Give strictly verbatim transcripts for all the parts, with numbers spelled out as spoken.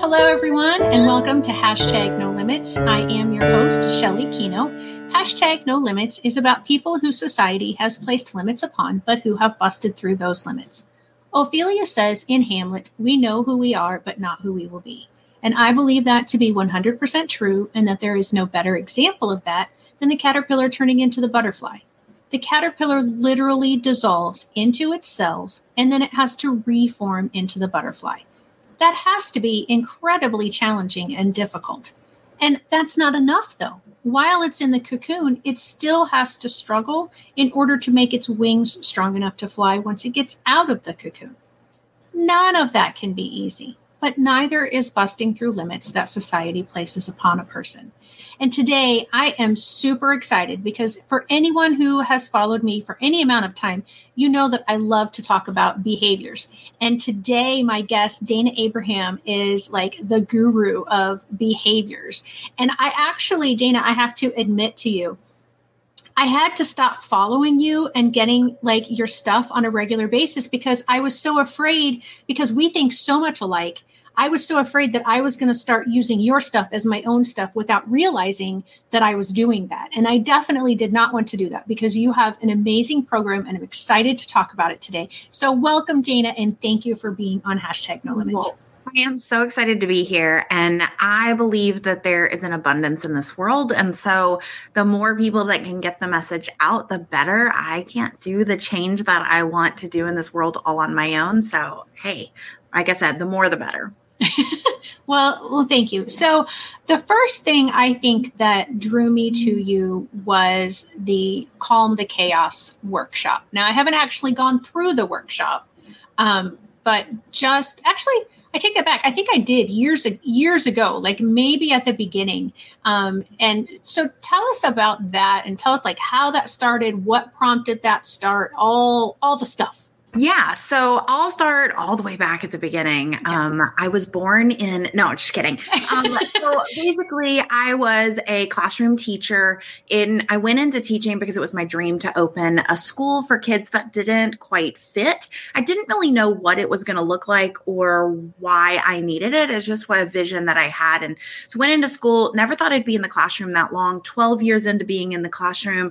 Hello, everyone, and welcome to Hashtag No Limits. I am your host, Shelly Kino. Hashtag No Limits is about people who society has placed limits upon, but who have busted through those limits. Ophelia says in Hamlet, "We know who we are, but not who we will be." And I believe that to be one hundred percent true, and that there is no better example of that than the caterpillar turning into the butterfly. The caterpillar literally dissolves into its cells, and then it has to reform into the butterfly. That has to be incredibly challenging and difficult. And that's not enough, though. While it's in the cocoon, it still has to struggle in order to make its wings strong enough to fly once it gets out of the cocoon. None of that can be easy, but neither is busting through limits that society places upon a person. And today I am super excited because for anyone who has followed me for any amount of time, you know that I love to talk about behaviors. And today my guest, Dana Abraham, is like the guru of behaviors. And I actually, Dana, I have to admit to you, I had to stop following you and getting like your stuff on a regular basis because I was so afraid, because we think so much alike. I was so afraid that I was going to start using your stuff as my own stuff without realizing that I was doing that. And I definitely did not want to do that because you have an amazing program and I'm excited to talk about it today. So welcome, Dana, and thank you for being on Hashtag No Limits. Well, I am so excited to be here. And I believe that there is an abundance in this world. And so the more people that can get the message out, the better. I can't do the change that I want to do in this world all on my own. So, hey, like I said, the more the better. well, well, thank you. So the first thing I think that drew me to you was the Calm the Chaos workshop. Now, I haven't actually gone through the workshop, um, but just actually, I take that back. I think I did years years ago, like maybe at the beginning. Um, and so tell us about that and tell us like how that started, what prompted that start, all all the stuff. Yeah. So I'll start all the way back at the beginning. Um, I was born in, no, just kidding. Um, so basically I was a classroom teacher in, I went into teaching because it was my dream to open a school for kids that didn't quite fit. I didn't really know what it was going to look like or why I needed it. It's just a vision that I had. And so went into school, never thought I'd be in the classroom that long, twelve years into being in the classroom.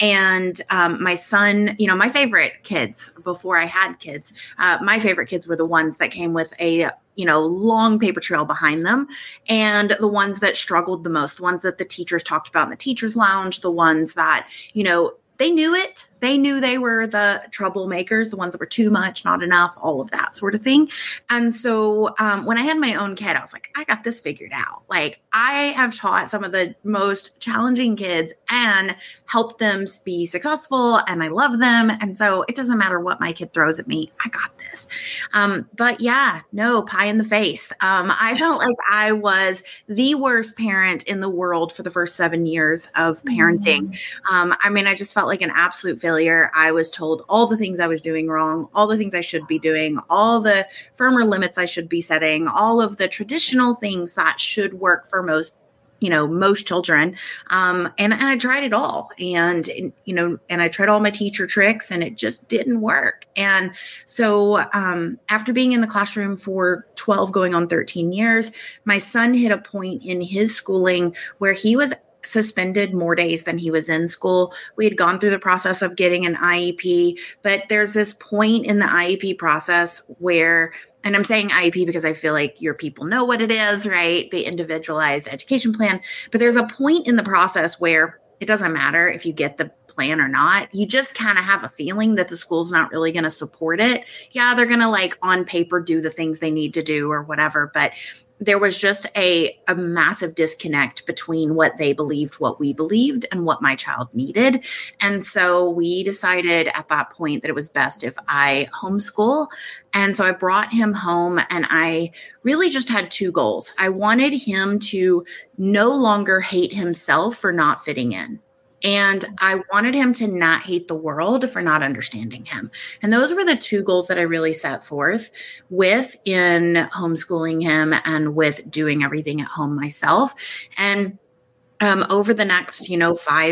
And um, my son, you know, my favorite kids before I had kids, uh, my favorite kids were the ones that came with a, you know, long paper trail behind them, and the ones that struggled the most, the ones that the teachers talked about in the teacher's lounge, the ones that, you know, they knew it. They knew they were the troublemakers, the ones that were too much, not enough, all of that sort of thing. And so um, when I had my own kid, I was like, I got this figured out. Like I have taught some of the most challenging kids and helped them be successful, and I love them. And so it doesn't matter what my kid throws at me. I got this. Um, but yeah, no pie in the face. Um, I felt like I was the worst parent in the world for the first seven years of parenting. Mm. Um, I mean, I just felt like an absolute failure. Failure. I was told all the things I was doing wrong, all the things I should be doing, all the firmer limits I should be setting, all of the traditional things that should work for most, you know, most children. Um, and, and I tried it all. And, you know, and I tried all my teacher tricks and it just didn't work. And so um, after being in the classroom for twelve going on thirteen years, my son hit a point in his schooling where he was suspended more days than he was in school. We had gone through the process of getting an I E P, but there's this point in the I E P process where, and I'm saying I E P because I feel like your people know what it is, right? The individualized education plan. But there's a point in the process where it doesn't matter if you get the plan or not. You just kind of have a feeling that the school's not really going to support it. Yeah, they're going to like on paper do the things they need to do or whatever, but there was just a, a massive disconnect between what they believed, what we believed, and what my child needed. And so we decided at that point that it was best if I homeschool. And so I brought him home and I really just had two goals. I wanted him to no longer hate himself for not fitting in. And I wanted him to not hate the world for not understanding him. And those were the two goals that I really set forth with in homeschooling him and with doing everything at home myself. And um, over the next, you know, five,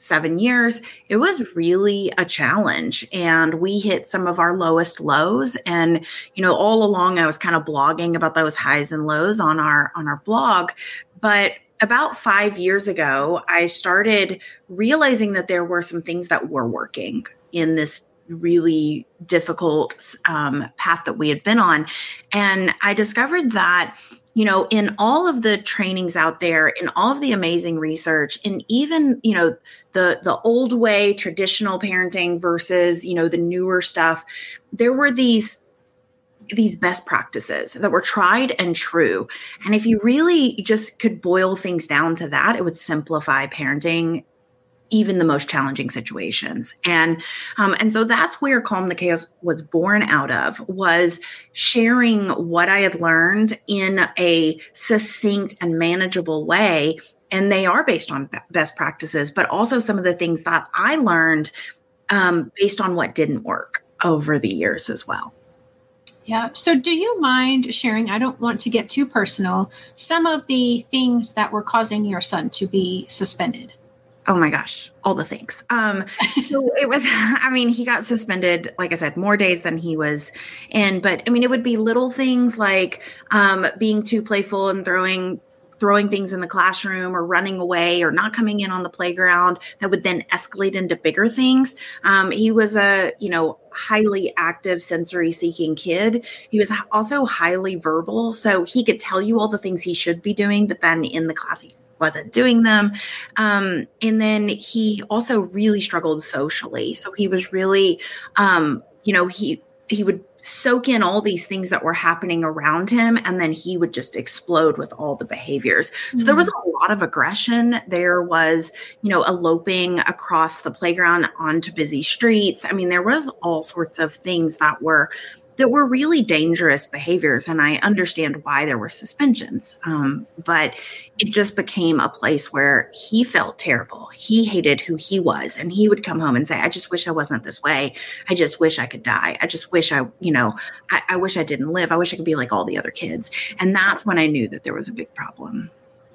seven years, it was really a challenge. And we hit some of our lowest lows. And, you know, all along I was kind of blogging about those highs and lows on our, on our blog. But about five years ago, I started realizing that there were some things that were working in this really difficult um, path that we had been on. And I discovered that, you know, in all of the trainings out there, in all of the amazing research, and even, you know, the, the old way, traditional parenting versus, you know, the newer stuff, there were these these best practices that were tried and true. And if you really just could boil things down to that, it would simplify parenting, even the most challenging situations. And, um, and so that's where Calm the Chaos was born out of, was sharing what I had learned in a succinct and manageable way. And they are based on best practices, but also some of the things that I learned um, based on what didn't work over the years as well. Yeah. So do you mind sharing, I don't want to get too personal, some of the things that were causing your son to be suspended? Oh my gosh, all the things. Um, so it was, I mean, he got suspended, like I said, more days than he was in, but I mean, it would be little things like um, being too playful and throwing throwing things in the classroom or running away or not coming in on the playground that would then escalate into bigger things. Um, he was a, you know, highly active sensory seeking kid. He was also highly verbal. So he could tell you all the things he should be doing, but then in the class, he wasn't doing them. Um, and then he also really struggled socially. So he was really, um, you know, he, he would soak in all these things that were happening around him, and then he would just explode with all the behaviors. So mm-hmm. there was a lot of aggression. There was, you know, eloping across the playground onto busy streets. I mean, there was all sorts of things that were that were really dangerous behaviors. And I understand why there were suspensions. Um, but it just became a place where he felt terrible. He hated who he was. And he would come home and say, I just wish I wasn't this way. I just wish I could die. I just wish I, you know, I, I wish I didn't live. I wish I could be like all the other kids. And that's when I knew that there was a big problem.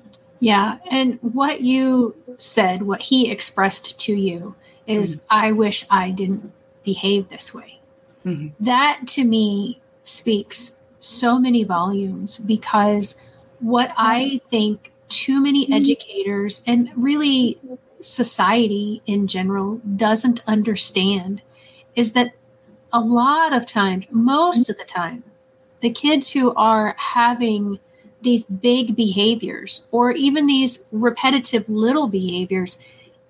Yeah. And what you said, what he expressed to you is, mm-hmm. I wish I didn't behave this way. Mm-hmm. That to me speaks so many volumes, because what I think too many educators and really society in general doesn't understand is that a lot of times, most of the time, the kids who are having these big behaviors or even these repetitive little behaviors,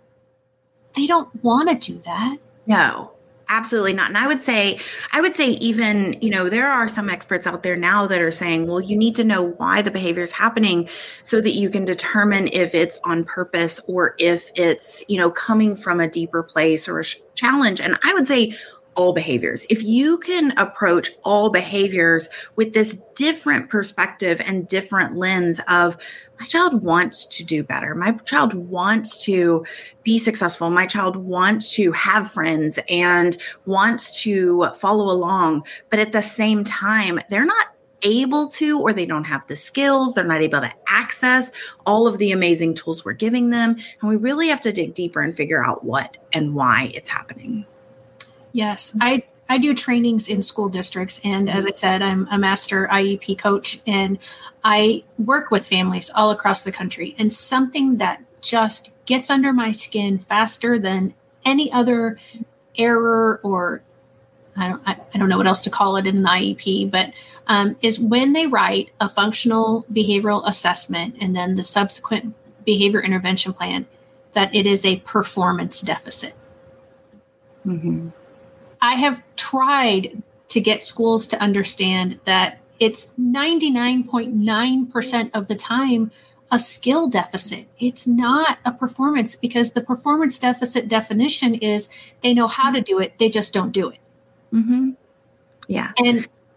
they don't want to do that. No. Absolutely not. And I would say, I would say even, you know, there are some experts out there now that are saying, well, you need to know why the behavior is happening so that you can determine if it's on purpose or if it's, you know, coming from a deeper place or a sh- challenge. And I would say all behaviors. If you can approach all behaviors with this different perspective and different lens of, my child wants to do better. My child wants to be successful. My child wants to have friends and wants to follow along. But at the same time, they're not able to, or they don't have the skills. They're not able to access all of the amazing tools we're giving them. And we really have to dig deeper and figure out what and why it's happening. Yes, I I do trainings in school districts. And as I said, I'm a master I E P coach, and I work with families all across the country. And something that just gets under my skin faster than any other error, or I don't, I, I don't know what else to call it in an I E P, but um, is when they write a functional behavioral assessment and then the subsequent behavior intervention plan, that it is a performance deficit. Mm-hmm. I have tried to get schools to understand that it's ninety-nine point nine percent of the time a skill deficit. It's not a performance, because the performance deficit definition is they know how to do it, they just don't do it. Mm-hmm. Yeah. And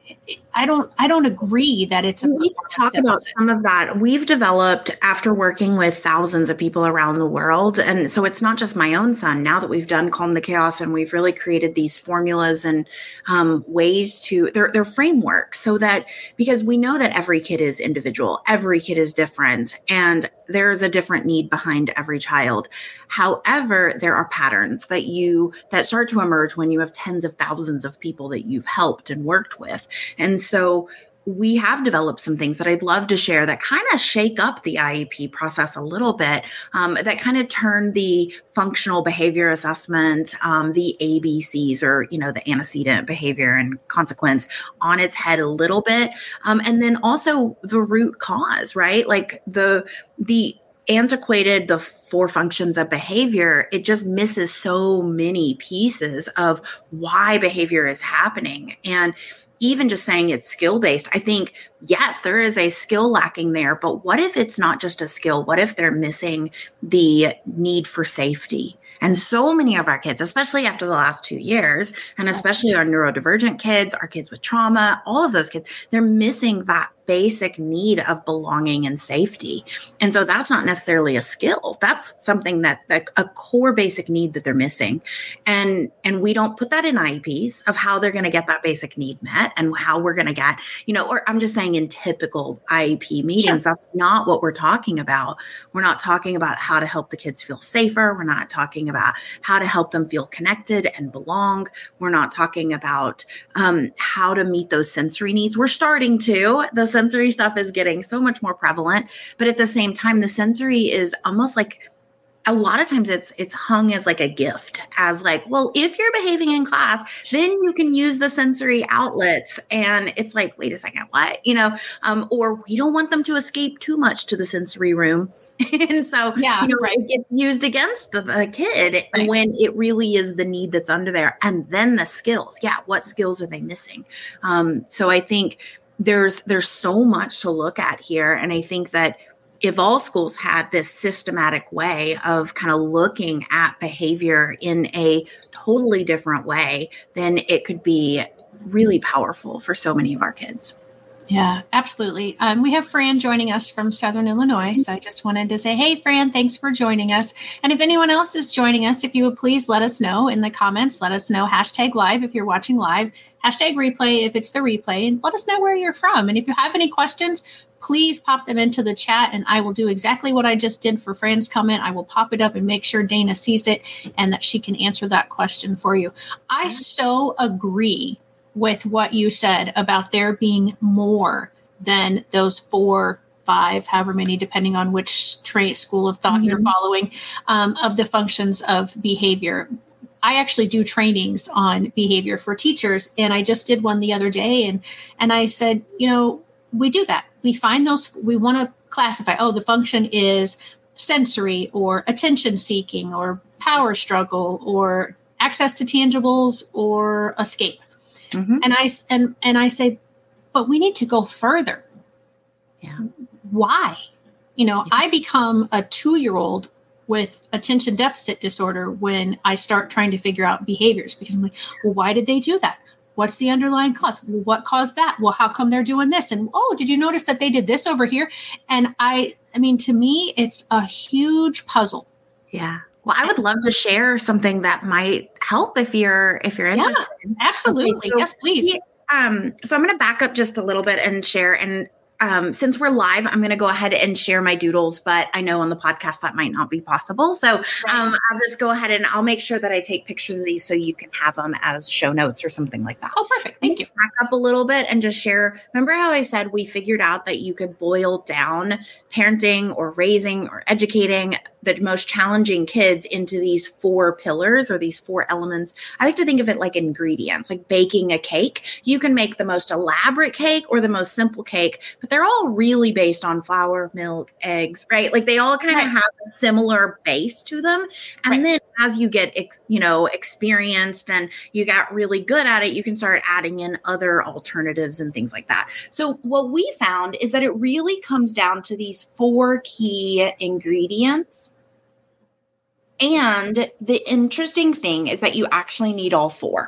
I don't, I don't agree that it's a we can talk deficit. about some of that. We've developed after working with thousands of people around the world. And so it's not just my own son. Now that we've done Calm the Chaos and we've really created these formulas and um, ways to, they're, they're frameworks so that, because we know that every kid is individual, every kid is different, and there's a different need behind every child. However, there are patterns that you, that start to emerge when you have tens of thousands of people that you've helped and worked with. And so we have developed some things that I'd love to share that kind of shake up the I E P process a little bit, um, that kind of turn the functional behavior assessment, um, the A B Cs, or, you know, the antecedent, behavior, and consequence on its head a little bit. Um, and then also the root cause, right? Like the, the antiquated, the four functions of behavior, it just misses so many pieces of why behavior is happening. And even just saying it's skill-based, I think, yes, there is a skill lacking there, but what if it's not just a skill? What if they're missing the need for safety? And so many of our kids, especially after the last two years, and especially our neurodivergent kids, our kids with trauma, all of those kids, they're missing that basic need of belonging and safety. And so that's not necessarily a skill. That's something that, that a core basic need that they're missing. And, and we don't put that in I E Ps of how they're going to get that basic need met and how we're going to get, you know, or I'm just saying in typical I E P meetings, sure. That's not what we're talking about. We're not talking about how to help the kids feel safer. We're not talking about how to help them feel connected and belong. We're not talking about um, how to meet those sensory needs. We're starting to. The sensory stuff is getting so much more prevalent, but at the same time, the sensory is almost like, a lot of times it's it's hung as like a gift, as like, well, if you're behaving in class, then you can use the sensory outlets. And it's like, wait a second, what? You know, um, or we don't want them to escape too much to the sensory room. And so, yeah, you know, right. It gets used against the, the kid right. when it really is the need that's under there. And then the skills. Yeah, what skills are they missing? Um, so I think there's there's so much to look at here. And I think that if all schools had this systematic way of kind of looking at behavior in a totally different way, then it could be really powerful for so many of our kids. Yeah, absolutely. Um, we have Fran joining us from Southern Illinois. So I just wanted to say, hey, Fran, thanks for joining us. And if anyone else is joining us, if you would please let us know in the comments. Let us know hashtag live if you're watching live, hashtag replay if it's the replay, and let us know where you're from. And if you have any questions, please pop them into the chat, and I will do exactly what I just did for Fran's comment. I will pop it up and make sure Dana sees it and that she can answer that question for you. I so agree with what you said about there being more than those four, five, however many, depending on which tra- school of thought mm-hmm. you're following, um, of the functions of behavior. I actually do trainings on behavior for teachers, and I just did one the other day, and and I said, you know, we do that. We find those, we want to classify, oh, the function is sensory or attention seeking or power struggle or access to tangibles or escape. Mm-hmm. And I and and I say, but we need to go further. Yeah. Why? You know, yeah. I become a two-year-old with attention deficit disorder when I start trying to figure out behaviors, because I'm like, well, why did they do that? What's the underlying cause? Well, what caused that? Well, how come they're doing this? And, oh, did you notice that they did this over here? And I, I mean, to me, it's a huge puzzle. Yeah. Well, I would love to share something that might help if you're if you're interested. Yeah, absolutely. Okay, so yes, please. We, um, so I'm going to back up just a little bit and share. And um, since we're live, I'm going to go ahead and share my doodles, but I know on the podcast that might not be possible. So um, right. I'll just go ahead and I'll make sure that I take pictures of these so you can have them as show notes or something like that. Oh, perfect. Thank you. Back up a little bit and just share. Remember how I said we figured out that you could boil down parenting or raising or educating the most challenging kids into these four pillars or these four elements? I like to think of it like ingredients, like baking a cake. You can make the most elaborate cake or the most simple cake, but they're all really based on flour, milk, eggs, right? Like they all kind of right. have a similar base to them. And right. then as you get, ex, you know, experienced and you got really good at it, you can start adding in other alternatives and things like that. So what we found is that it really comes down to these four key ingredients. And the interesting thing is that you actually need all four.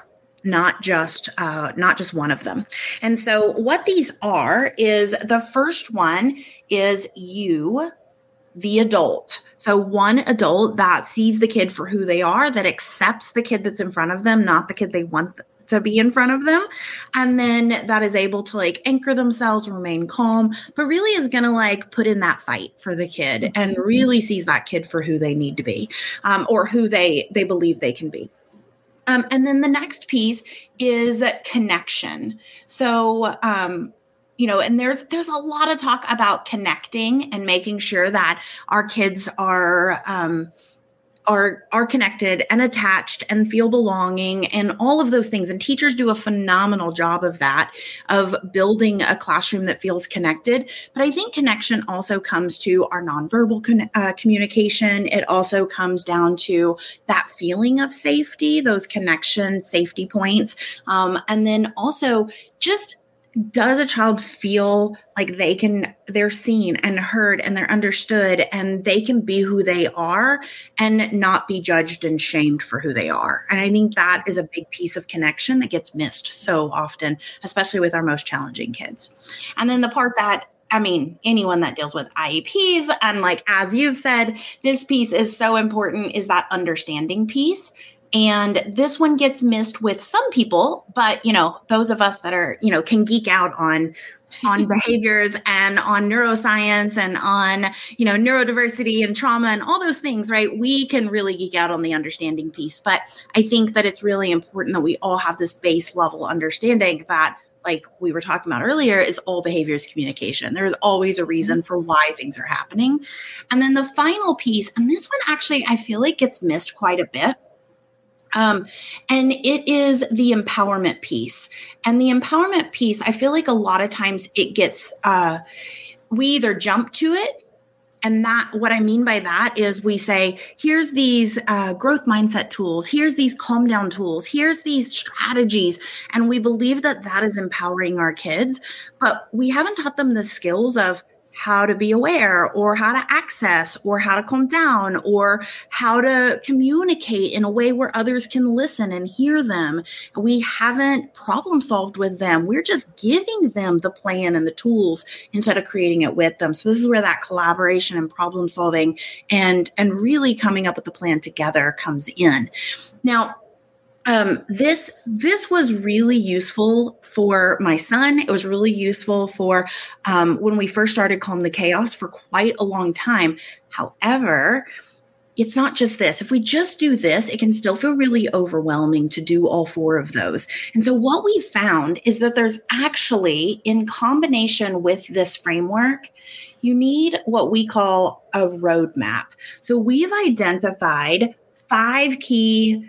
not just uh, not just one of them. And so what these are is the first one is you, the adult. So one adult that sees the kid for who they are, that accepts the kid that's in front of them, not the kid they want to be in front of them. And then that is able to like anchor themselves, remain calm, but really is going to like put in that fight for the kid and really sees that kid for who they need to be, um, or who they, they believe they can be. Um, and then the next piece is connection. So, um, you know, and there's there's a lot of talk about connecting and making sure that our kids are um, are are connected and attached and feel belonging and all of those things. And teachers do a phenomenal job of that, of building a classroom that feels connected. But I think connection also comes to our nonverbal con- uh, communication. It also comes down to that feeling of safety, those connection safety points. Um, and then also just, does a child feel like they can, they're seen and heard and they're understood and they can be who they are and not be judged and shamed for who they are? And I think that is a big piece of connection that gets missed so often, especially with our most challenging kids. And then the part that, I mean, anyone that deals with I E Ps, and like, as you've said, this piece is so important, is that understanding piece. And this one gets missed with some people, but, you know, those of us that are, you know, can geek out on, on behaviors and on neuroscience and on, you know, neurodiversity and trauma and all those things, right? We can really geek out on the understanding piece. But I think that it's really important that we all have this base level understanding that, like we were talking about earlier, is all behaviors communication. There's always a reason for why things are happening. And then the final piece, and this one actually, I feel like gets missed quite a bit. Um, and it is the empowerment piece. And the empowerment piece, I feel like a lot of times it gets, uh, we either jump to it. And that, what I mean by that is we say, here's these uh, growth mindset tools. Here's these calm down tools. Here's these strategies. And we believe that that is empowering our kids, but we haven't taught them the skills of how to be aware, or how to access, or how to calm down, or how to communicate in a way where others can listen and hear them. We haven't problem solved with them. We're just giving them the plan and the tools instead of creating it with them. So this is where that collaboration and problem solving and, and really coming up with the plan together comes in. Now, Um, this, this was really useful for my son. It was really useful for, um, when we first started Calm the Chaos for quite a long time. However, it's not just this. If we just do this, it can still feel really overwhelming to do all four of those. And so what we found is that there's actually, in combination with this framework, you need what we call a roadmap. So we've identified five key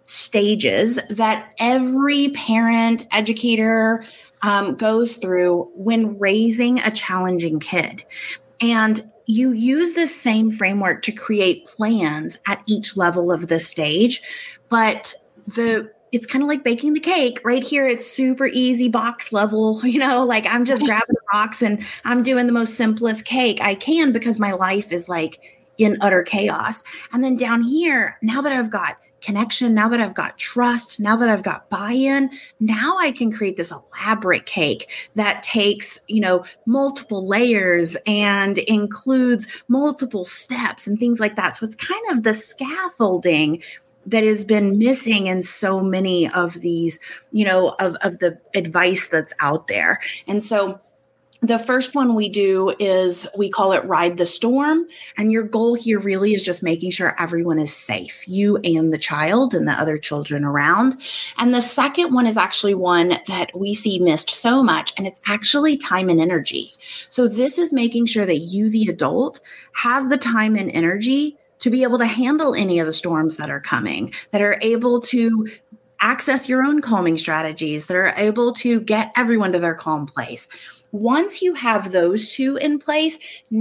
stages that every parent, educator um, goes through when raising a challenging kid. And you use this same framework to create plans at each level of the stage, but the it's kind of like baking the cake. Right here, it's super easy box level, you know, like I'm just grabbing a box and I'm doing the most simplest cake I can because my life is like in utter chaos. And then down here, now that I've got connection, now that I've got trust, now that I've got buy-in, now I can create this elaborate cake that takes, you know, multiple layers and includes multiple steps and things like that. So it's kind of the scaffolding that has been missing in so many of these, you know, of, of the advice that's out there. And so the first one we do is we call it Ride the Storm. And your goal here really is just making sure everyone is safe, you and the child and the other children around. And the second one is actually one that we see missed so much, and it's actually time and energy. So this is making sure that you, the adult, has the time and energy to be able to handle any of the storms that are coming, that are able to access your own calming strategies, that are able to get everyone to their calm place. Once you have those two in place,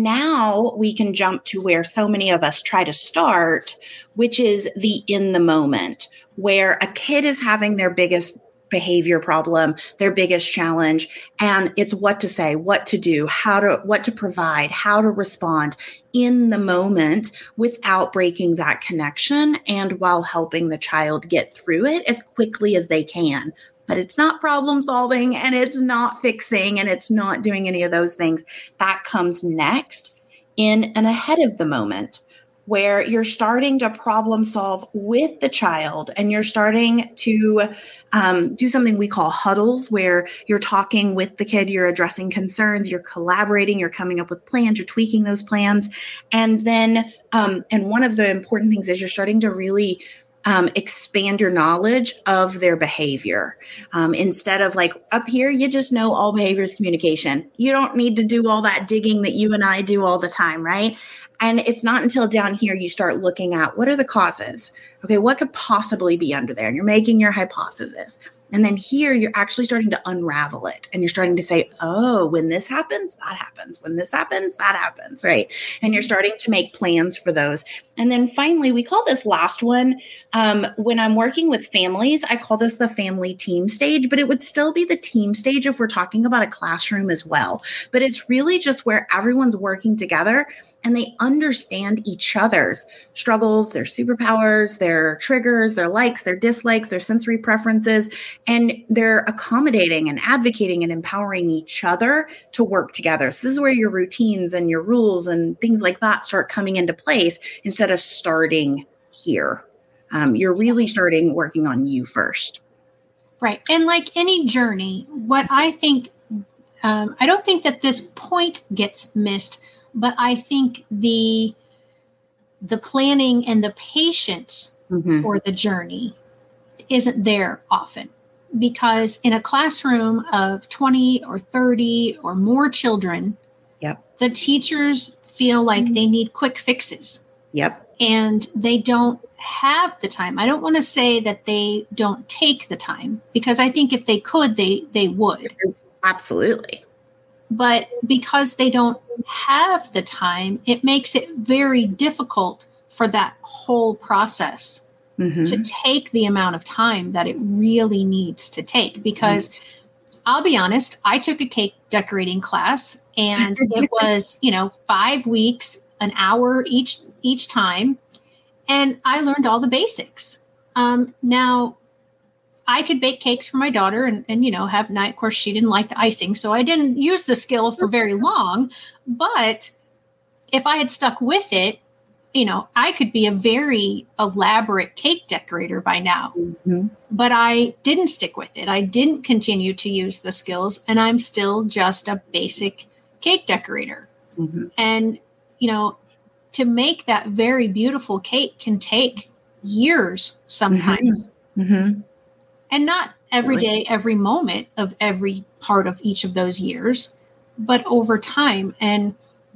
now we can jump to where so many of us try to start, which is the in the moment, where a kid is having their biggest behavior problem, their biggest challenge. And it's what to say, what to do, how to, what to provide, how to respond in the moment without breaking that connection and while helping the child get through it as quickly as they can. But it's not problem solving and it's not fixing and it's not doing any of those things. That comes next in and ahead of the moment, where you're starting to problem solve with the child and you're starting to um, do something we call huddles, where you're talking with the kid, you're addressing concerns, you're collaborating, you're coming up with plans, you're tweaking those plans. And then, um, and one of the important things is you're starting to really Um, expand your knowledge of their behavior. Um, instead of like up here, you just know all behavior is communication. You don't need to do all that digging that you and I do all the time, right? And it's not until down here you start looking at what are the causes? Okay, what could possibly be under there? And you're making your hypothesis. And then here you're actually starting to unravel it. And you're starting to say, oh, when this happens, that happens. When this happens, that happens, right? And you're starting to make plans for those. And then finally, we call this last one, um, when I'm working with families, I call this the family team stage, but it would still be the team stage if we're talking about a classroom as well. But it's really just where everyone's working together and they understand each other's struggles, their superpowers, their triggers, their likes, their dislikes, their sensory preferences, and they're accommodating and advocating and empowering each other to work together. So this is where your routines and your rules and things like that start coming into place instead of starting here. Um, you're really starting working on you first. Right. And like any journey, what I think, um, I don't think that this point gets missed, but I think the the planning and the patience mm-hmm. for the journey isn't there often. Because in a classroom of twenty or thirty or more children, yep. the teachers feel like mm-hmm. they need quick fixes. Yep. And they don't have the time. I don't want to say that they don't take the time, because I think if they could, they they would. Absolutely. But because they don't have the time, it makes it very difficult for that whole process mm-hmm. to take the amount of time that it really needs to take. Because mm-hmm. I'll be honest, I took a cake decorating class and it was, you know, five weeks, an hour each each time. And I learned all the basics. Um, now, I could bake cakes for my daughter and, and, you know, have night. Of course, she didn't like the icing, so I didn't use the skill for very long. But if I had stuck with it, you know, I could be a very elaborate cake decorator by now. Mm-hmm. But I didn't stick with it. I didn't continue to use the skills, and I'm still just a basic cake decorator. Mm-hmm. And, you know, to make that very beautiful cake can take years sometimes. Mm-hmm. Mm-hmm. And not every day, every moment of every part of each of those years, but over time. And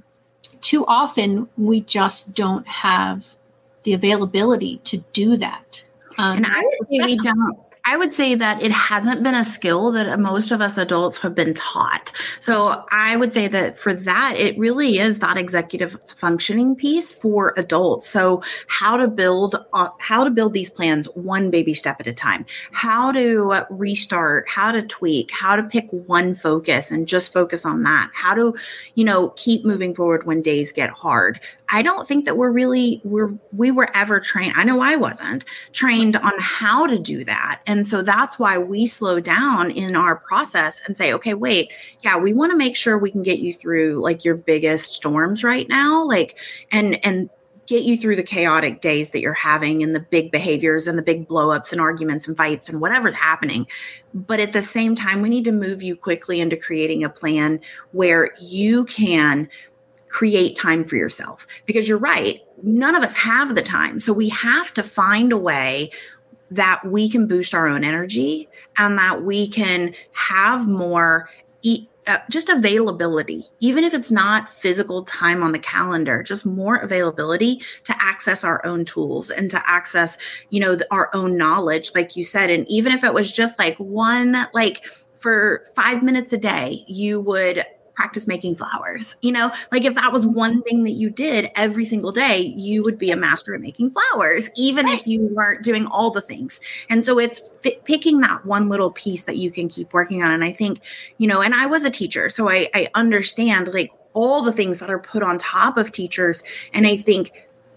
too often we just don't have the availability to do that. Um, and I would say we don't. I would say that it hasn't been a skill that most of us adults have been taught. So I would say that for that, it really is that executive functioning piece for adults. So how to build, uh, how to build these plans one baby step at a time, how to restart, how to tweak, how to pick one focus and just focus on that, how to, you know, keep moving forward when days get hard. I don't think that we're really, we're, we were ever trained. I know I wasn't trained on how to do that. And so that's why we slow down in our process and say, okay, wait, yeah, we want to make sure we can get you through like your biggest storms right now, like, and, and get you through the chaotic days that you're having and the big behaviors and the big blow-ups and arguments and fights and whatever's happening. But at the same time, we need to move you quickly into creating a plan where you can create time for yourself, because you're right. None of us have the time. So we have to find a way that we can boost our own energy and that we can have more e- uh, just availability, even if it's not physical time on the calendar, just more availability to access our own tools and to access, you know, the, our own knowledge, like you said. And even if it was just like one, like for five minutes a day, you would practice making flowers. You know, like if that was one thing that you did every single day, you would be a master at making flowers, even if you weren't doing all the things. And so it's f- picking that one little piece that you can keep working on. And I think, you know, and I was a teacher, so I, I understand like all the things that are put on top of teachers. And I think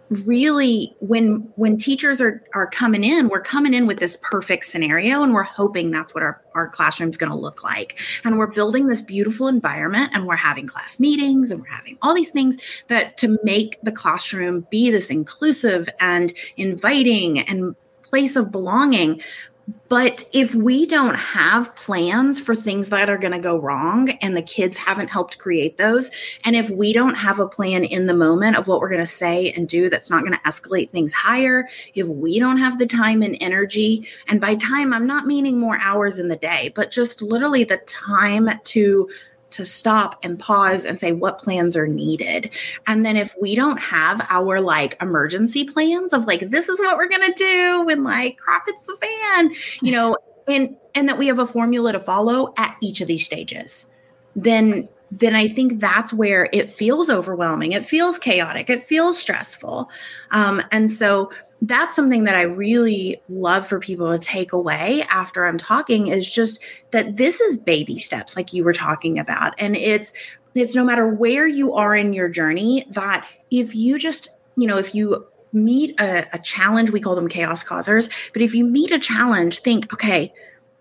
really when when teachers are are coming in, we're coming in with this perfect scenario and we're hoping that's what our, our classroom's going to look like. And we're building this beautiful environment and we're having class meetings and we're having all these things that to make the classroom be this inclusive and inviting and place of belonging. But if we don't have plans for things that are going to go wrong and the kids haven't helped create those, and if we don't have a plan in the moment of what we're going to say and do that's not going to escalate things higher, if we don't have the time and energy, and by time, I'm not meaning more hours in the day, but just literally the time to to stop and pause and say what plans are needed. And then if we don't have our like emergency plans of like, this is what we're going to do when like crap hits the fan, you know, and, and that we have a formula to follow at each of these stages, then, then I think that's where it feels overwhelming. It feels chaotic. It feels stressful. Um, and so that's something that I really love for people to take away after I'm talking is just that this is baby steps like you were talking about. And it's, it's no matter where you are in your journey, that if you just, you know, if you meet a, a challenge, we call them chaos causers, but if you meet a challenge, think, okay,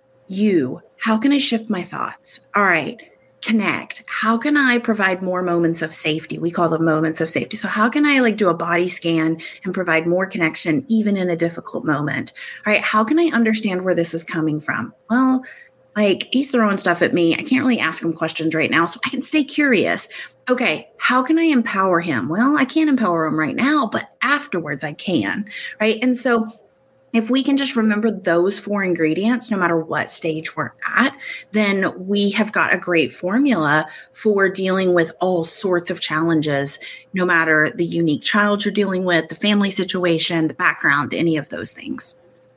you, how can I shift my thoughts? All right. Connect. How can I provide more moments of safety? We call them moments of safety. So how can I like do a body scan and provide more connection even in a difficult moment? All right. How can I understand where this is coming from? Well, like he's throwing stuff at me. I can't really ask him questions right now, so I can stay curious. Okay. How can I empower him? Well, I can't empower him right now, but afterwards I can. Right. And so if we can just remember those four ingredients, no matter what stage we're at, then we have got a great formula for dealing with all sorts of challenges, no matter the unique child you're dealing with, the family situation, the background, any of those things.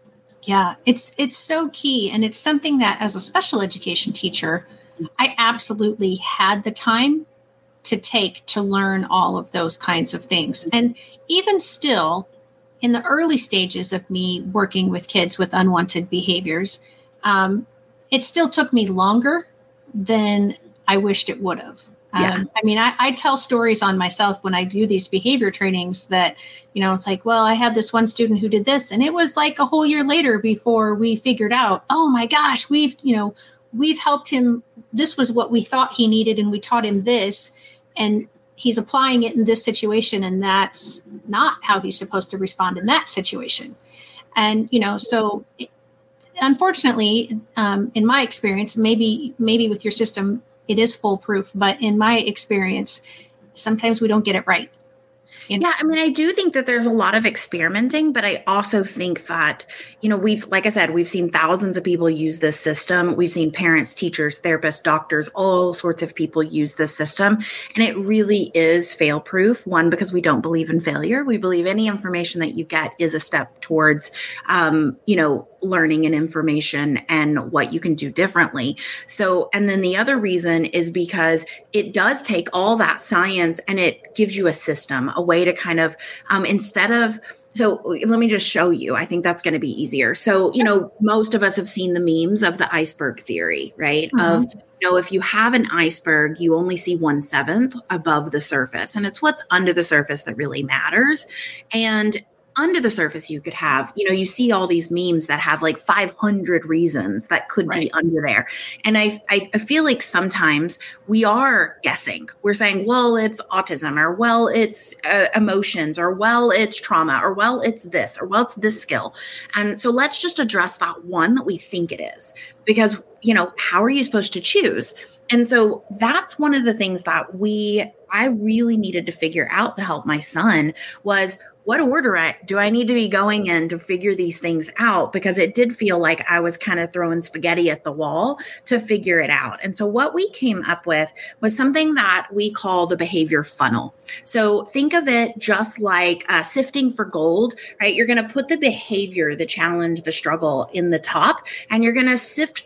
Yeah, it's it's so key. And it's something that as a special education teacher, I absolutely had the time to take to learn all of those kinds of things. And even still, in the early stages of me working with kids with unwanted behaviors, um, it still took me longer than I wished it would have. Yeah. Um, I mean, I, I tell stories on myself when I do these behavior trainings that, you know, it's like, well, I had this one student who did this, and it was like a whole year later before we figured out, oh my gosh, we've, you know, we've helped him. This was what we thought he needed, and we taught him this. And he's applying it in this situation, and that's not how he's supposed to respond in that situation. And, you know, so it, unfortunately, um, in my experience, maybe, maybe with your system, it is foolproof, but in my experience, sometimes we don't get it right. You know? Yeah, I mean, I do think that there's a lot of experimenting, but I also think that, you know, we've, like I said, we've seen thousands of people use this system. We've seen parents, teachers, therapists, doctors, all sorts of people use this system. And it really is fail proof. One, because we don't believe in failure. We believe any information that you get is a step towards, um, you know, learning and information and what you can do differently. So, and then the other reason is because it does take all that science and it gives you a system, a way to kind of, um, instead of, so let me just show you. I think that's going to be easier. So, you know, most of us have seen the memes of the iceberg theory, right? Mm-hmm. Of, you know, if you have an iceberg, you only see one seventh above the surface, and it's what's under the surface that really matters. And under the surface, you could have, you know, you see all these memes that have like five hundred reasons that could right. be under there. And I, I I feel like sometimes we are guessing. We're saying, well, it's autism, or well, it's uh, emotions, or well, it's trauma, or well, it's this, or well, it's this skill. And so let's just address that one that we think it is, because, you know, how are you supposed to choose? And so that's one of the things that we, I really needed to figure out to help my son was, what order I, do I need to be going in to figure these things out? Because it did feel like I was kind of throwing spaghetti at the wall to figure it out. And so what we came up with was something that we call the behavior funnel. So think of it just like uh, sifting for gold, right? You're going to put the behavior, the challenge, the struggle in the top, and you're going to sift through with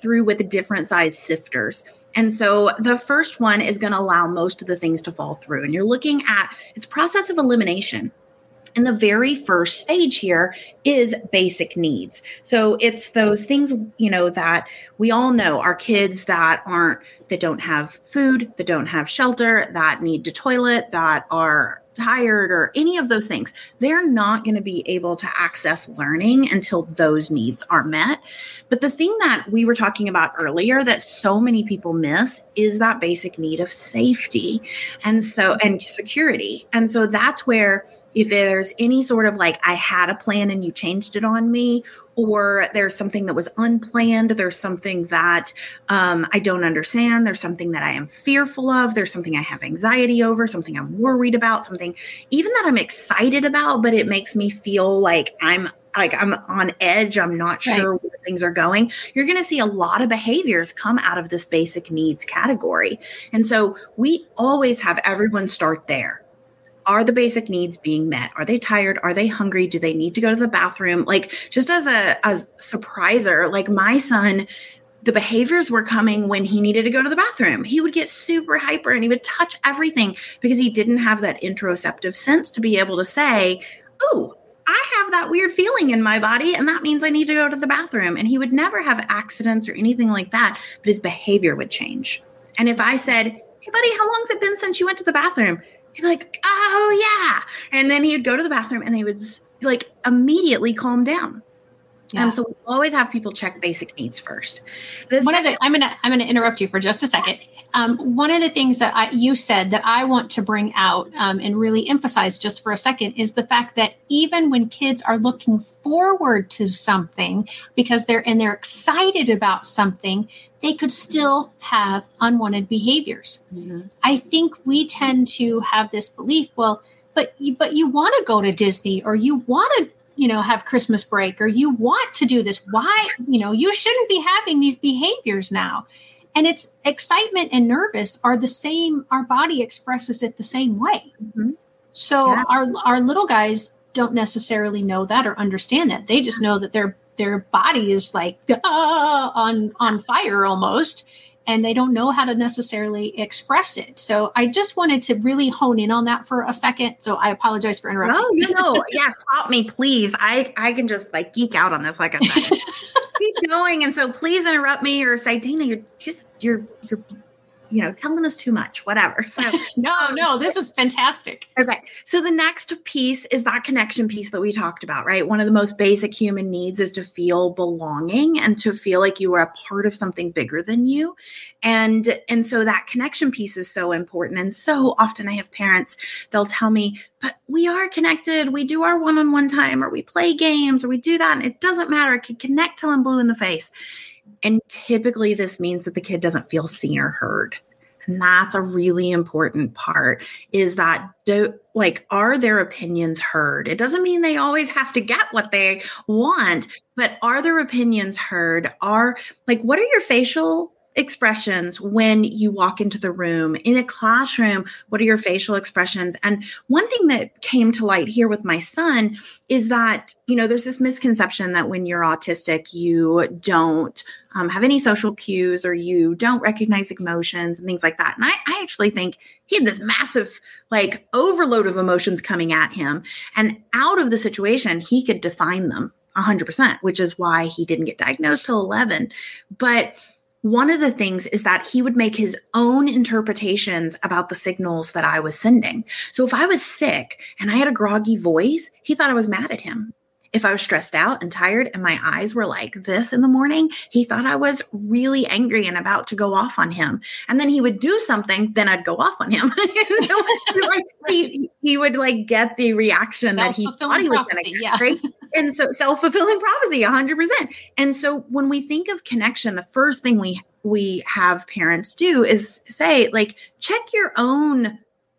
the different size sifters. And so the first one is going to allow most of the things to fall through. And you're looking at its process of elimination. And the very first stage here is basic needs. So it's those things, you know, that we all know are kids that aren't, that don't have food, that don't have shelter, that need to toilet, that are tired or any of those things. They're not going to be able to access learning until those needs are met. But the thing that we were talking about earlier that so many people miss is that basic need of safety and so and security. And so that's where if there's any sort of like, I had a plan and you changed it on me, or there's something that was unplanned, there's something that um, I don't understand, there's something that I am fearful of, there's something I have anxiety over, something I'm worried about, something even that I'm excited about, but it makes me feel like I'm like I'm on edge, I'm not sure right. where things are going. You're going to see a lot of behaviors come out of this basic needs category. And so we always have everyone start there. Are the basic needs being met? Are they tired? Are they hungry? Do they need to go to the bathroom? Like just as a as surpriser, like my son, the behaviors were coming when he needed to go to the bathroom. He would get super hyper and he would touch everything because he didn't have that interoceptive sense to be able to say, oh, I have that weird feeling in my body and that means I need to go to the bathroom. And he would never have accidents or anything like that, but his behavior would change. And if I said, hey buddy, how long's it been since you went to the bathroom? He'd be like, oh yeah. And then he'd go to the bathroom and they would like immediately calm down. Yeah. Um, so we always have people check basic needs first. The one second- of the, I'm gonna I'm gonna interrupt you for just a second. Um, one of the things that I, you said that I want to bring out um, and really emphasize just for a second is the fact that even when kids are looking forward to something because they're and they're excited about something, they could still have unwanted behaviors. Mm-hmm. I think we tend to have this belief, well, but you, but you want to go to Disney or you want to, you know, have Christmas break or you want to do this. Why, you know, you shouldn't be having these behaviors now. And it's excitement and nervous are the same. Our body expresses it the same way. Mm-hmm. So yeah. our, our little guys don't necessarily know that or understand that. They just know that their, their body is like ah, on, on fire almost. And they don't know how to necessarily express it. So I just wanted to really hone in on that for a second. So I apologize for interrupting. No, no, no. Yeah, stop me, please. I, I can just like geek out on this like a second. Keep going. And so please interrupt me or say, Dana, you're just, you're, you're, you know, telling us too much, whatever. So no, um, no, this is fantastic. Okay. So the next piece is that connection piece that we talked about, right? One of the most basic human needs is to feel belonging and to feel like you are a part of something bigger than you. And, and so that connection piece is so important. And so often I have parents, they'll tell me, but we are connected. We do our one-on-one time or we play games or we do that. And it doesn't matter. I can connect till I'm blue in the face. And typically this means that the kid doesn't feel seen or heard. And that's a really important part is that do, like, are their opinions heard? It doesn't mean they always have to get what they want, but are their opinions heard? Are like, what are your facial expressions when you walk into the room in a classroom? What are your facial expressions? And one thing that came to light here with my son is that, you know, there's this misconception that when you're autistic, you don't um, have any social cues or you don't recognize emotions and things like that. And I, I actually think he had this massive like overload of emotions coming at him, and out of the situation, he could define them one hundred percent, which is why he didn't get diagnosed till eleven. But one of the things is that he would make his own interpretations about the signals that I was sending. So if I was sick and I had a groggy voice, he thought I was mad at him. If I was stressed out and tired and my eyes were like this in the morning, he thought I was really angry and about to go off on him. And then he would do something, then I'd go off on him. So, like, he, he would like get the reaction that he thought he was going to get. Yeah. Right? And so self-fulfilling prophecy, one hundred percent. And so when we think of connection, the first thing we we have parents do is say, like, check your own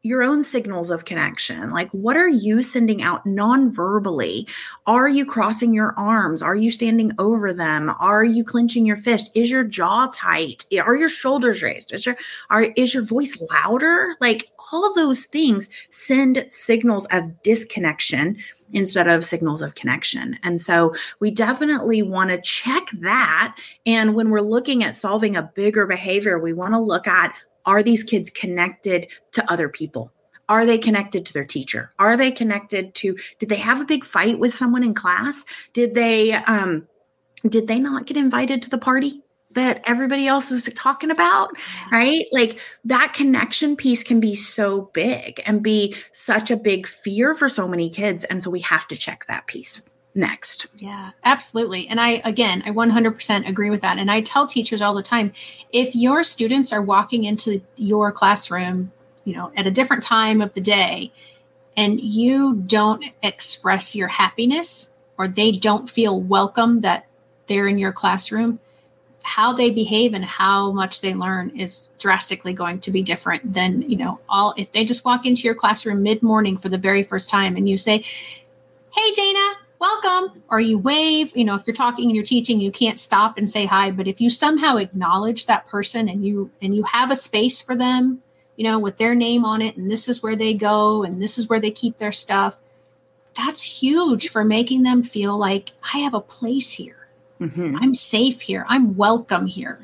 your own signals of connection. Like, what are you sending out non-verbally? Are you crossing your arms? Are you standing over them? Are you clenching your fist? Is your jaw tight? Are your shoulders raised? Is your, are, is your voice louder? Like, all of those things send signals of disconnection instead of signals of connection. And so we definitely want to check that. And when we're looking at solving a bigger behavior, we want to look at, are these kids connected to other people? Are they connected to their teacher? Are they connected to, did they have a big fight with someone in class? Did they, um, did they not get invited to the party that everybody else is talking about? Right? Like, that connection piece can be so big and be such a big fear for so many kids. And so we have to check that piece next. Yeah, absolutely. And I, again, I one hundred percent agree with that. And I tell teachers all the time, if your students are walking into your classroom, you know, at a different time of the day, and you don't express your happiness, or they don't feel welcome that they're in your classroom, how they behave and how much they learn is drastically going to be different than, you know, all, if they just walk into your classroom mid-morning for the very first time and you say, "Hey, Dana, welcome," or you wave. You know, if you're talking and you're teaching, you can't stop and say hi. But if you somehow acknowledge that person and you and you have a space for them, you know, with their name on it, and this is where they go and this is where they keep their stuff, that's huge for making them feel like, I have a place here. Mm-hmm. I'm safe here. I'm welcome here.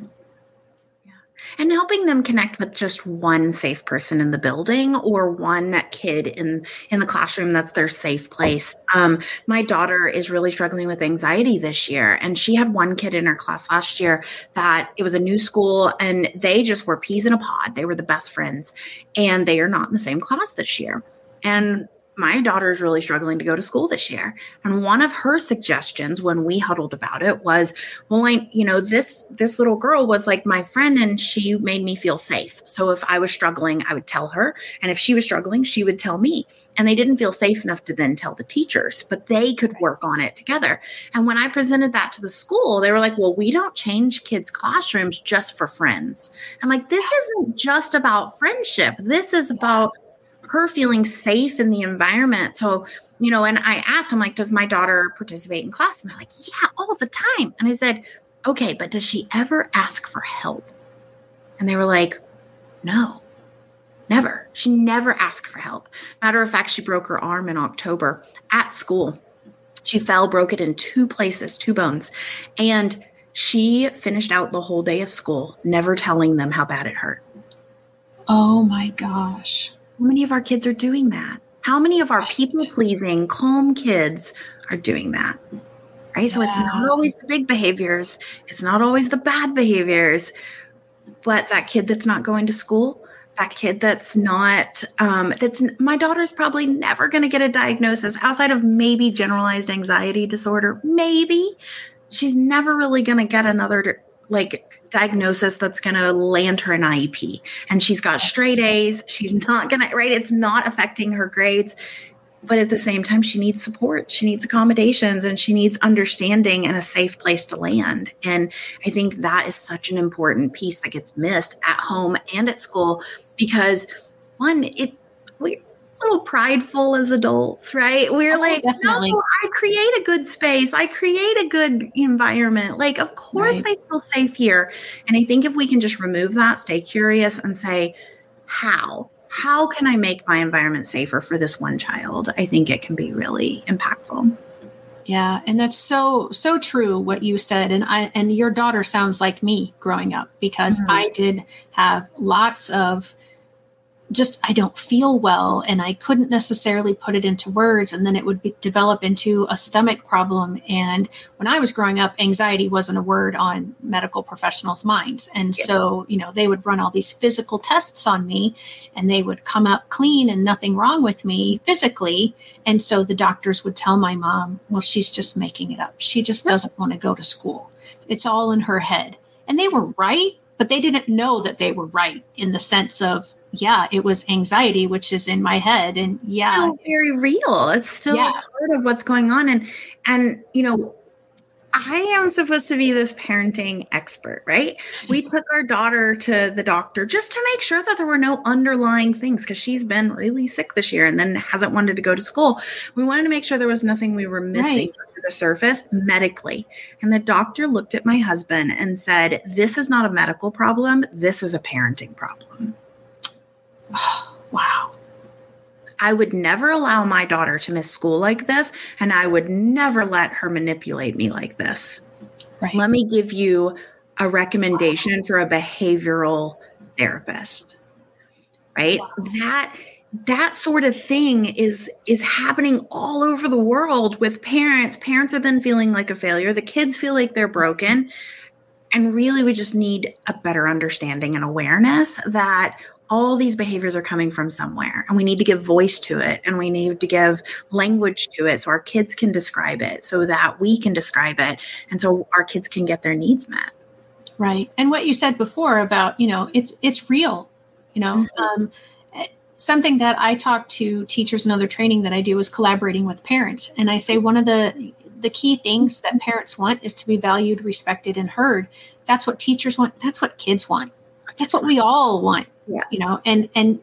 And helping them connect with just one safe person in the building or one kid in, in the classroom that's their safe place. Um, my daughter is really struggling with anxiety this year. And she had one kid in her class last year that it was a new school and they just were peas in a pod. They were the best friends and they are not in the same class this year. And my daughter is really struggling to go to school this year. And one of her suggestions when we huddled about it was, well, I, you know, this, this little girl was like my friend and she made me feel safe. So if I was struggling, I would tell her. And if she was struggling, she would tell me. And they didn't feel safe enough to then tell the teachers, but they could work on it together. And when I presented that to the school, they were like, well, we don't change kids' classrooms just for friends. I'm like, this isn't just about friendship. This is about her feeling safe in the environment. So, you know, and I asked him, like, does my daughter participate in class? And they're like, yeah, all the time. And I said, okay, but does she ever ask for help? And they were like, no, never. She never asked for help. Matter of fact, she broke her arm in October at school. She fell, broke it in two places, two bones. And she finished out the whole day of school, never telling them how bad it hurt. Oh my gosh. How many of our kids are doing that? How many of our people-pleasing, calm kids are doing that? Right? Yeah. So it's not always the big behaviors. It's not always the bad behaviors. But that kid that's not going to school, that kid that's not, um, that's, my daughter's probably never going to get a diagnosis outside of maybe generalized anxiety disorder. Maybe. She's never really going to get another, like, diagnosis that's going to land her an I E P. And she's got straight A's. She's not going to, right? It's not affecting her grades. But at the same time, she needs support. She needs accommodations and she needs understanding and a safe place to land. And I think that is such an important piece that gets missed at home and at school because, one, it we're a little prideful as adults, right? We're oh, like, definitely. No, I create a good space. I create a good environment. Like, of course right. They feel safe here. And I think if we can just remove that, stay curious and say, how? How can I make my environment safer for this one child? I think it can be really impactful. Yeah. And that's so, so true what you said. And I, and your daughter sounds like me growing up because mm-hmm. I did have lots of just, I don't feel well. And I couldn't necessarily put it into words. And then it would be, develop into a stomach problem. And when I was growing up, anxiety wasn't a word on medical professionals' minds. And yeah. so, you know, they would run all these physical tests on me and they would come up clean and nothing wrong with me physically. And so the doctors would tell my mom, well, she's just making it up. She just doesn't want to go to school. It's all in her head. And they were right, but they didn't know that they were right in the sense of, yeah, it was anxiety, which is in my head. And yeah, it's still very real. It's still yeah. part of what's going on. And, and, you know, I am supposed to be this parenting expert, right? We took our daughter to the doctor just to make sure that there were no underlying things because she's been really sick this year and then hasn't wanted to go to school. We wanted to make sure there was nothing we were missing Right. under the surface medically. And the doctor looked at my husband and said, "This is not a medical problem. This is a parenting problem." Wow. I would never allow my daughter to miss school like this, and I would never let her manipulate me like this. Right. Let me give you a recommendation for a behavioral therapist. Right? That that sort of thing is is happening all over the world with parents. Parents are then feeling like a failure. The kids feel like they're broken. And really, we just need a better understanding and awareness that all these behaviors are coming from somewhere, and we need to give voice to it, and we need to give language to it so our kids can describe it, so that we can describe it, and so our kids can get their needs met. Right. And what you said before about, you know, it's it's real, you know. Mm-hmm. Um, something that I talk to teachers and other training that I do is collaborating with parents. And I say one of the the key things that parents want is to be valued, respected, and heard. That's what teachers want. That's what kids want. That's what we all want. Yeah. You know, and, and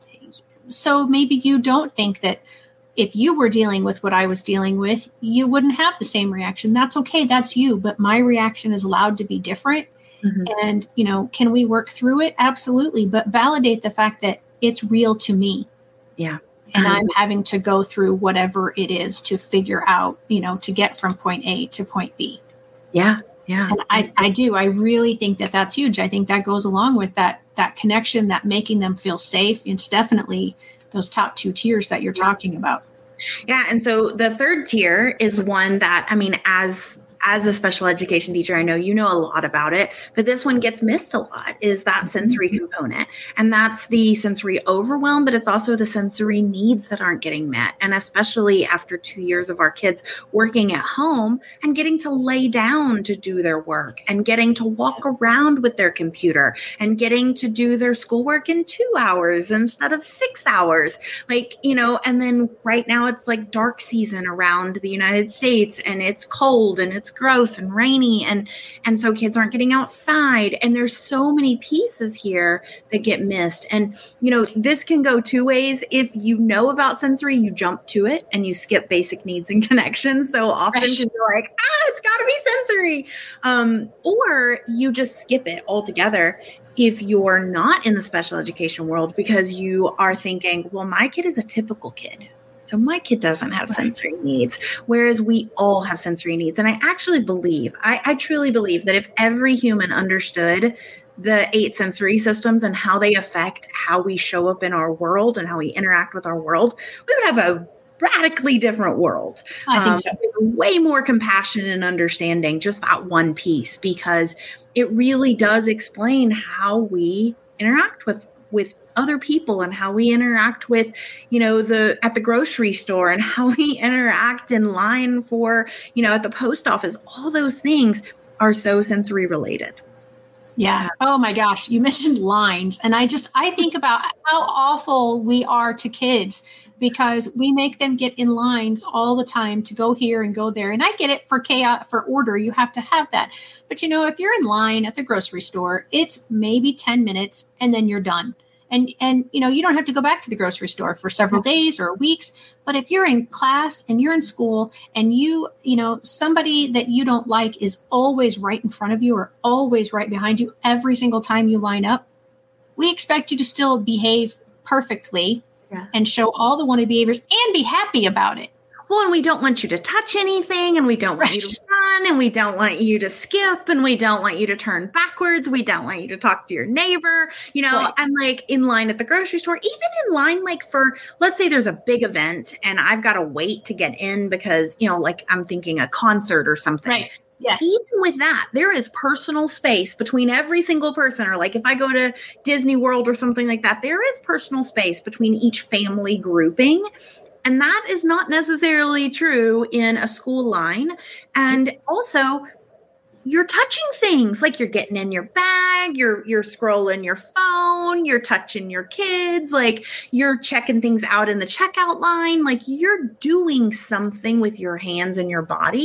so maybe you don't think that if you were dealing with what I was dealing with, you wouldn't have the same reaction. That's okay. That's you. But my reaction is allowed to be different. Mm-hmm. And, you know, can we work through it? Absolutely. But validate the fact that it's real to me. Yeah. And um, I'm having to go through whatever it is to figure out, you know, to get from point A to point B. Yeah. Yeah. And I, I do. I really think that that's huge. I think that goes along with that, that connection, that making them feel safe. It's definitely those top two tiers that you're talking about. Yeah. And so the third tier is one that, I mean, as As a special education teacher, I know you know a lot about it, but this one gets missed a lot, is that sensory component. And that's the sensory overwhelm, but it's also the sensory needs that aren't getting met. And especially after two years of our kids working at home and getting to lay down to do their work and getting to walk around with their computer and getting to do their schoolwork in two hours instead of six hours. Like, you know, and then right now it's like dark season around the United States and it's cold and it's gross and rainy, and and so kids aren't getting outside, and there's so many pieces here that get missed. And you know, this can go two ways. If you know about sensory, you jump to it and you skip basic needs and connections. So often Right. you're like, ah, it's got to be sensory, um, or you just skip it altogether if you're not in the special education world because you are thinking, well, my kid is a typical kid. So my kid doesn't have sensory needs, whereas we all have sensory needs. And I actually believe, I, I truly believe that if every human understood the eight sensory systems and how they affect how we show up in our world and how we interact with our world, we would have a radically different world. I think so. Um, way more compassion and understanding, just that one piece, because it really does explain how we interact with, with other people and how we interact with, you know, the at the grocery store and how we interact in line for, you know, at the post office. All those things are so sensory related. Yeah. Oh my gosh. You mentioned lines. And I just, I think about how awful we are to kids because we make them get in lines all the time to go here and go there. And I get it for chaos, for order. You have to have that. But you know, if you're in line at the grocery store, it's maybe ten minutes and then you're done. And, and, you know, you don't have to go back to the grocery store for several days or weeks. But if you're in class and you're in school and you, you know, somebody that you don't like is always right in front of you or always right behind you every single time you line up, we expect you to still behave perfectly yeah. and show all the wanted behaviors and be happy about it. Well, and we don't want you to touch anything, and we don't want right. you to run, and we don't want you to skip, and we don't want you to turn backwards. We don't want you to talk to your neighbor, you know, right. and like in line at the grocery store, even in line, like for, let's say there's a big event and I've got to wait to get in because, you know, like I'm thinking a concert or something. Right. Yeah. Even with that, there is personal space between every single person. Or like if I go to Disney World or something like that, there is personal space between each family grouping. And that is not necessarily true in a school line. And also, you're touching things like you're getting in your bag, you're you're scrolling your phone, you're touching your kids, like you're checking things out in the checkout line, like you're doing something with your hands and your body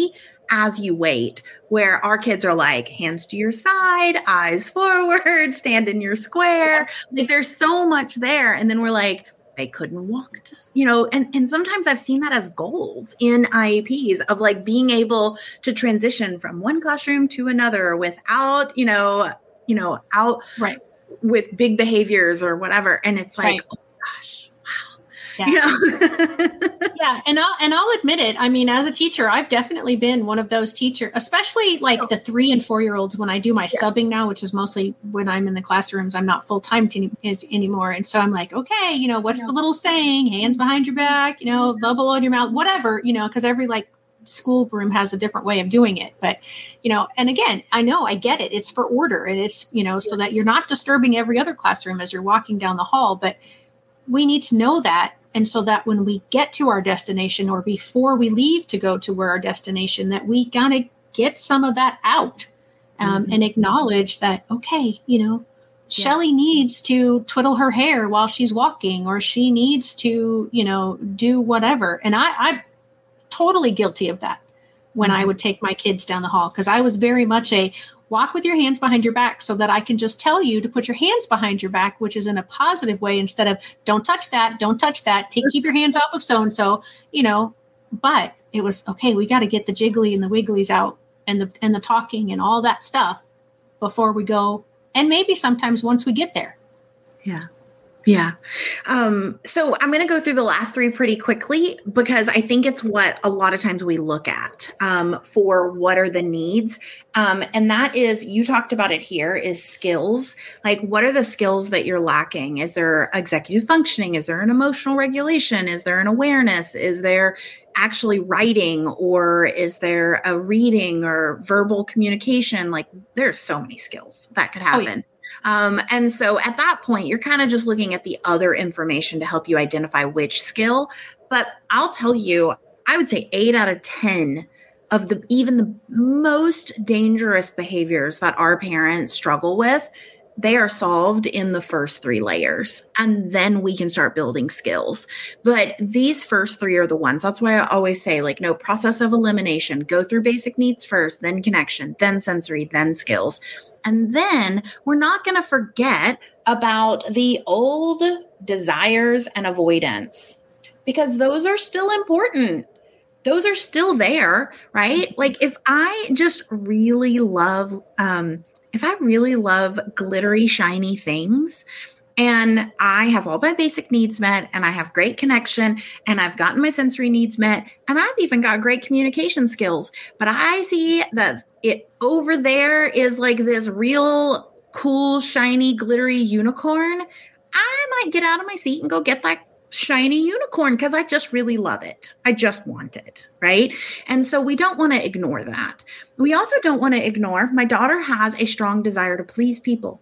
as you wait, where our kids are like hands to your side, eyes forward, stand in your square. Like there's so much there. And then we're like, they couldn't walk to, you know, and, and sometimes I've seen that as goals in I E Ps of like being able to transition from one classroom to another without, you know, you know, out right. with big behaviors or whatever. And it's like, right. oh gosh, wow. Yeah. You know? Yeah. And I'll, and I'll admit it. I mean, as a teacher, I've definitely been one of those teachers, especially like oh. the three and four year olds when I do my yeah. subbing now, which is mostly when I'm in the classrooms, I'm not full time t- is anymore. And so I'm like, okay, you know, what's yeah. the little saying, hands behind your back, you know, bubble on your mouth, whatever, you know, cause every like schoolroom has a different way of doing it. But, you know, and again, I know I get it. It's for order and it's, you know, yeah. so that you're not disturbing every other classroom as you're walking down the hall, but we need to know that. And so that when we get to our destination or before we leave to go to where our destination, that we gotta get some of that out um, mm-hmm. and acknowledge that, okay, you know, yeah. Shelly needs to twiddle her hair while she's walking, or she needs to, you know, do whatever. And I, I'm totally guilty of that when mm-hmm. I would take my kids down the hall, because I was very much a walk with your hands behind your back so that I can just tell you to put your hands behind your back, which is in a positive way instead of don't touch that, don't touch that, take, keep your hands off of so-and-so, you know, but it was, okay, we got to get the jiggly and the wigglies out and the, and the talking and all that stuff before we go. And maybe sometimes once we get there. Yeah. Yeah. Um, so I'm going to go through the last three pretty quickly because I think it's what a lot of times we look at um, for what are the needs. Um, and that is, you talked about it here, is skills. Like, what are the skills that you're lacking? Is there executive functioning? Is there an emotional regulation? Is there an awareness? Is there actually writing, or is there a reading or verbal communication? Like, there's so many skills that could happen. Oh, yeah. Um, and so at that point, you're kind of just looking at the other information to help you identify which skill. But I'll tell you, I would say eight out of ten of the, even the most dangerous behaviors that our parents struggle with, they are solved in the first three layers, and then we can start building skills. But these first three are the ones. That's why I always say, like, no, process of elimination, go through basic needs first, then connection, then sensory, then skills. And then we're not going to forget about the old desires and avoidance, because those are still important. Those are still there, right? Like, if I just really love, um, if I really love glittery, shiny things, and I have all my basic needs met, and I have great connection, and I've gotten my sensory needs met, and I've even got great communication skills, but I see that it over there is like this real cool, shiny, glittery unicorn, I might get out of my seat and go get that shiny unicorn because I just really love it. I just want it, right? And so we don't want to ignore that. We also don't want to ignore, my daughter has a strong desire to please people.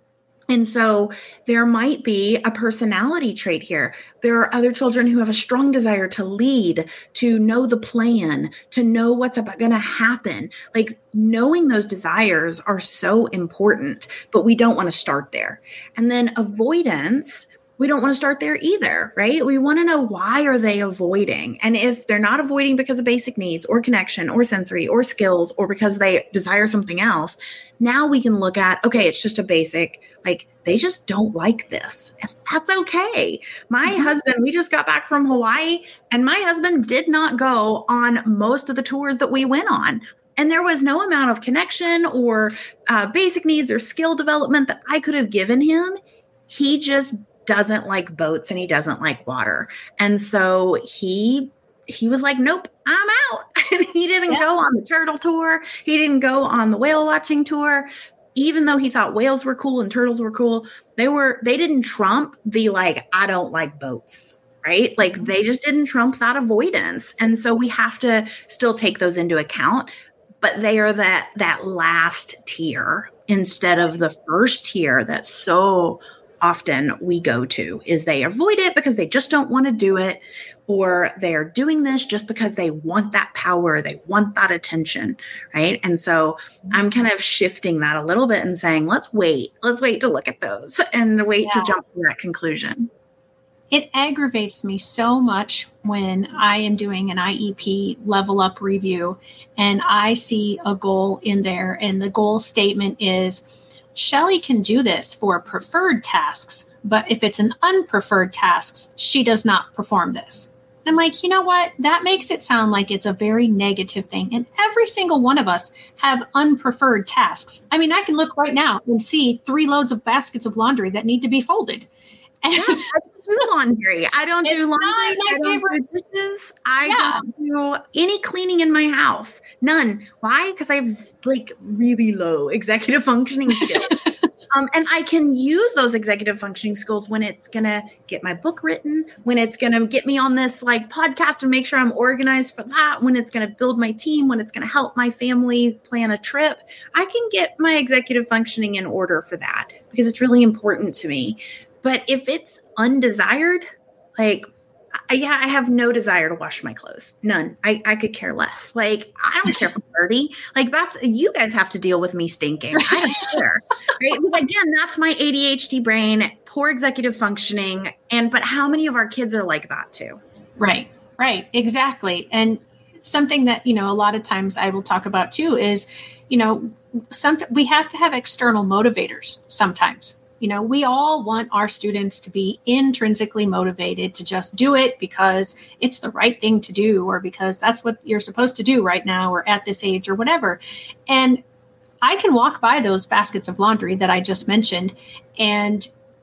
And so there might be a personality trait here. There are other children who have a strong desire to lead, to know the plan, to know what's going to happen. Like, knowing those desires are so important, but we don't want to start there. And then avoidance, we don't want to start there either, right? We want to know, why are they avoiding? And if they're not avoiding because of basic needs or connection or sensory or skills, or because they desire something else, now we can look at, okay, it's just a basic, like, they just don't like this. And that's okay. My mm-hmm. husband, we just got back from Hawaii, and my husband did not go on most of the tours that we went on. And there was no amount of connection or uh, basic needs or skill development that I could have given him. He just doesn't like boats and he doesn't like water. And so he he was like, nope, I'm out. And he didn't yeah. go on the turtle tour. He didn't go on the whale watching tour. Even though he thought whales were cool and turtles were cool, they were they didn't trump the, like, I don't like boats, right? Like, they just didn't trump that avoidance. And so we have to still take those into account, but they are that that last tier instead of the first tier that's so often we go to, is they avoid it because they just don't want to do it, or they're doing this just because they want that power, they want that attention, right? And so I'm kind of shifting that a little bit and saying, let's wait, let's wait to look at those and wait yeah. to jump to that conclusion. it aggravates me so much when I am doing an I E P level up review and I see a goal in there and the goal statement is Shelly can do this for preferred tasks, but if it's an unpreferred task, she does not perform this. I'm like, you know what? That makes it sound like it's a very negative thing. And every single one of us have unpreferred tasks. I mean, I can look right now and see three loads of baskets of laundry that need to be folded. And yeah, I don't do laundry. I don't it's do laundry. Not my I don't favorite. do dishes. I Yeah. don't do any cleaning in my house. None. Why? Because I have like really low executive functioning skills. Um, and I can use those executive functioning skills when it's going to get my book written, when it's going to get me on this like podcast and make sure I'm organized for that, when it's going to build my team, when it's going to help my family plan a trip. I can get my executive functioning in order for that because it's really important to me. But if it's undesired, like, I, yeah, I have no desire to wash my clothes. None. I, I could care less. Like, I don't care if I'm dirty. Like, that's, you guys have to deal with me stinking. I don't care. Right? But again, that's my A D H D brain, poor executive functioning. And, but how many of our kids are like that too? Right, right. Exactly. And something that, you know, a lot of times I will talk about too is, you know, some, we have to have external motivators sometimes. You know, we all want our students to be intrinsically motivated to just do it because it's the right thing to do or because that's what you're supposed to do right now or at this age or whatever. And I can walk by those baskets of laundry that I just mentioned and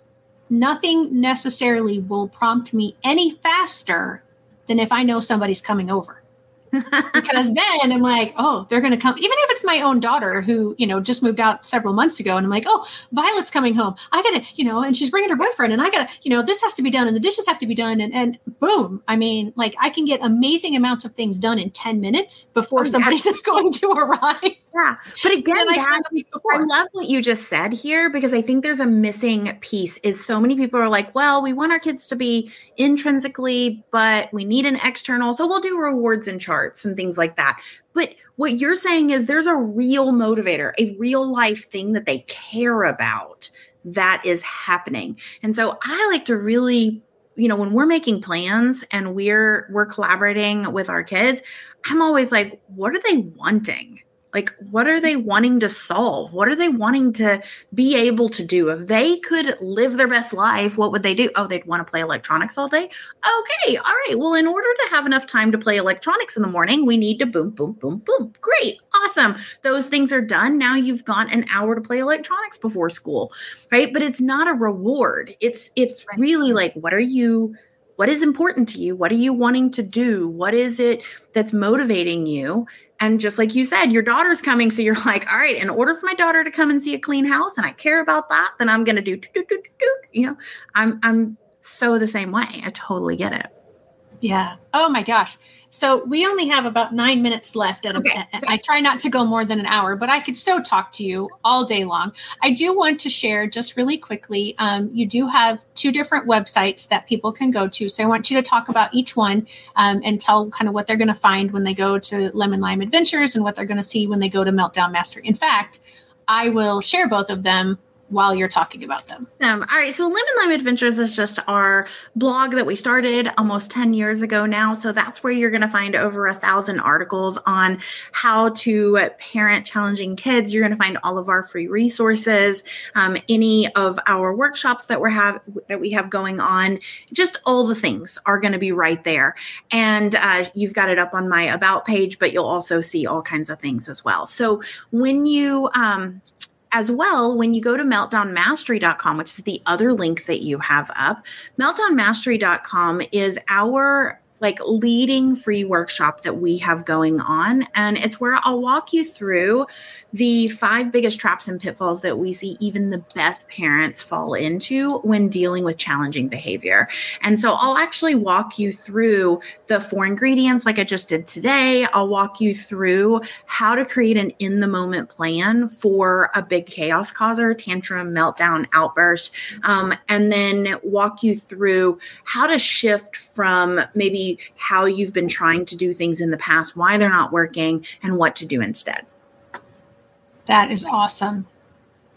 nothing necessarily will prompt me any faster than if I know somebody's coming over. Because then I'm like, oh, they're going to come. Even if it's my own daughter who, you know, just moved out several months ago. And I'm like, oh, Violet's coming home. I got to, you know, and she's bringing her boyfriend and I got to, you know, this has to be done and the dishes have to be done. And, and boom. I mean, like I can get amazing amounts of things done in ten minutes before oh, somebody's yeah. going to arrive. Yeah. But again, I, that, I love what you just said here because I think there's a missing piece is so many people are like, well, we want our kids to be intrinsically, but we need an external. So we'll do rewards and charts and things like that. But what you're saying is there's a real motivator, a real life thing that they care about that is happening. And so I like to really, you know, when we're making plans and we're we're collaborating with our kids, I'm always like, what are they wanting? Like, what are they wanting to solve? What are they wanting to be able to do? If they could live their best life, what would they do? Oh, they'd want to play electronics all day. Okay. All right. Well, in order to have enough time to play electronics in the morning, we need to boom, boom, boom, boom. Great. Awesome. Those things are done. Now you've got an hour to play electronics before school, right? But it's not a reward. It's, it's really like, what are you, what is important to you? What are you wanting to do? What is it that's motivating you? And just like you said, your daughter's coming. So you're like, all right, in order for my daughter to come and see a clean house and I care about that, then I'm going to do, do, do, do, do, you know, I'm, I'm so the same way. I totally get it. Yeah. Oh my gosh. So we only have about nine minutes left. At okay. a, I try not to go more than an hour, but I could so talk to you all day long. I do want to share just really quickly. Um, you do have two different websites that people can go to. So I want you to talk about each one um, and tell kind of what they're going to find when they go to Lemon Lime Adventures and what they're going to see when they go to Meltdown Mastery. In fact, I will share both of them while you're talking about them. Um, all right. So Lemon Lime Adventures is just our blog that we started almost ten years ago now. So that's where you're going to find over a thousand articles on how to parent challenging kids. You're going to find all of our free resources, um, any of our workshops that we have that we have going on. Just all the things are going to be right there. And uh, you've got it up on my About page, but you'll also see all kinds of things as well. So when you um, As well, when you go to meltdown mastery dot com, which is the other link that you have up, meltdown mastery dot com is our like leading free workshop that we have going on. And it's where I'll walk you through the five biggest traps and pitfalls that we see even the best parents fall into when dealing with challenging behavior. And so I'll actually walk you through the four ingredients like I just did today. I'll walk you through how to create an in the moment plan for a big chaos causer, tantrum, meltdown, outburst, um, and then walk you through how to shift from maybe how you've been trying to do things in the past, why they're not working, and what to do instead. That is awesome.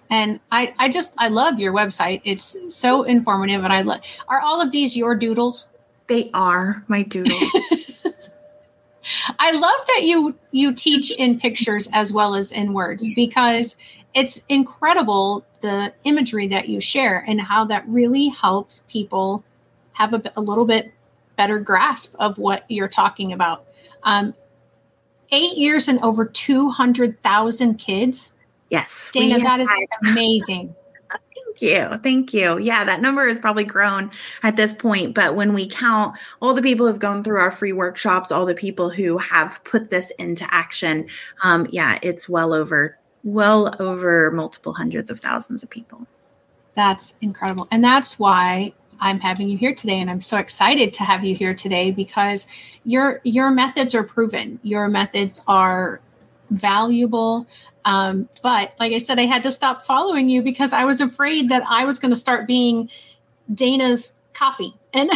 And I, I just, I love your website. It's so informative. And I love, are all of these your doodles? They are my doodles. I love that you, you teach in pictures as well as in words, because it's incredible the imagery that you share and how that really helps people have a, a little bit better grasp of what you're talking about. Um, eight years and over two hundred thousand kids. Yes. Dana, that is amazing. Thank you. Thank you. Yeah, that number has probably grown at this point. But when we count all the people who've gone through our free workshops, all the people who have put this into action, um, yeah, it's well over, well over multiple hundreds of thousands of people. That's incredible. And that's why I'm having you here today. And I'm so excited to have you here today, because your, your methods are proven. Your methods are valuable. Um, but like I said, I had to stop following you because I was afraid that I was going to start being Dana's copy. And, and